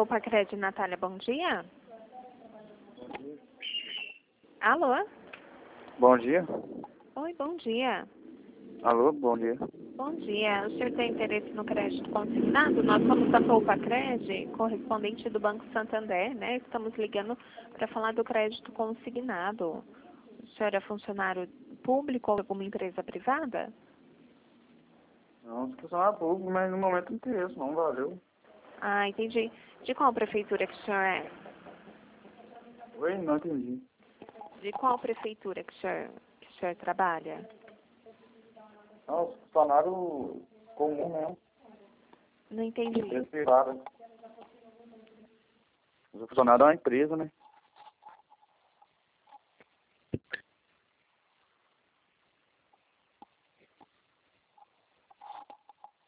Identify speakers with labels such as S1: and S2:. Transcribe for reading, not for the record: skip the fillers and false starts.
S1: Poupa Crédito, Natália, bom dia. Alô?
S2: Bom dia.
S1: Oi, bom dia.
S2: Alô, bom dia.
S1: Bom dia. O senhor tem interesse no crédito consignado? Nós somos a Poupa Crédito, correspondente do Banco Santander, né? Estamos ligando para falar do crédito consignado. O senhor é funcionário público ou alguma empresa privada?
S2: Não, se funcionário público, mas no momento não tem isso, não, valeu.
S1: Ah, entendi. De qual prefeitura que o senhor é?
S2: Oi, não entendi.
S1: De qual prefeitura que o senhor trabalha?
S2: Não, funcionário comum mesmo,
S1: Não entendi.
S2: empresa privada. O funcionário é uma empresa, né?